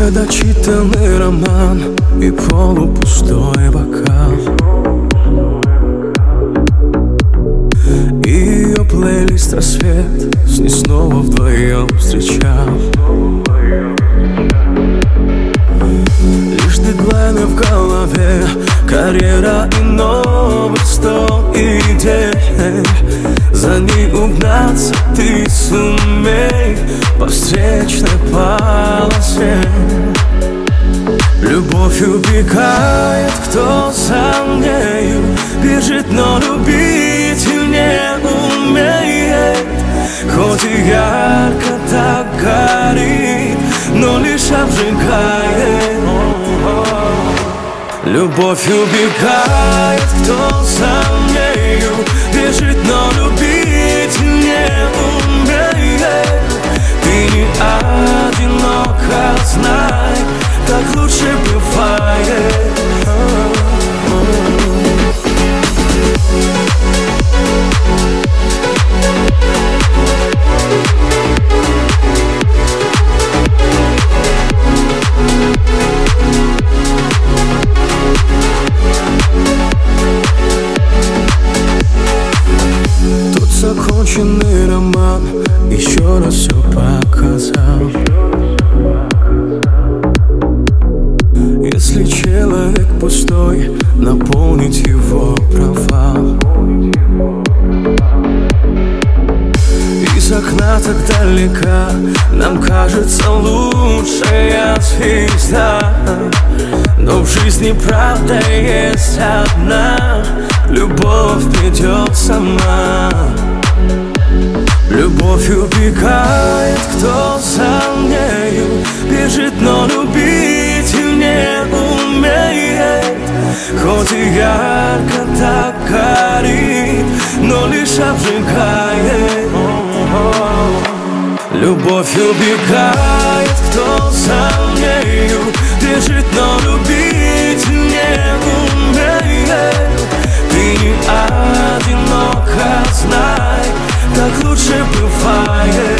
Недочитанный роман и полупустой бокал. Ее плейлист «Рассвет» с ней снова вдвоем встречал. Лишь дедлайны в голове, карьера и новых 100 идей. За ней угнаться ты сумей по встречной полосе. Любовь убегает, кто за нею бежит, но любить не умеет. Хоть и ярко так горит, но лишь обжигает. Любовь убегает, кто за нею бежит, но любить не умеет. Ты не одинока, знай, так лучше бывает. Тут законченный роман еще раз все показал. Если человек пустой, наполнить его провал. Из окна так далека нам кажется лучшая звезда. Но в жизни правда есть одна: любовь придет сама. Любовь убегает, кто за нею бежит, но любить не умеет. Хоть и ярко так горит, но лишь обжигает. Любовь убегает, кто за нею бежит, но любить не умеет. Ты не одинока, знай, так лучше бывает.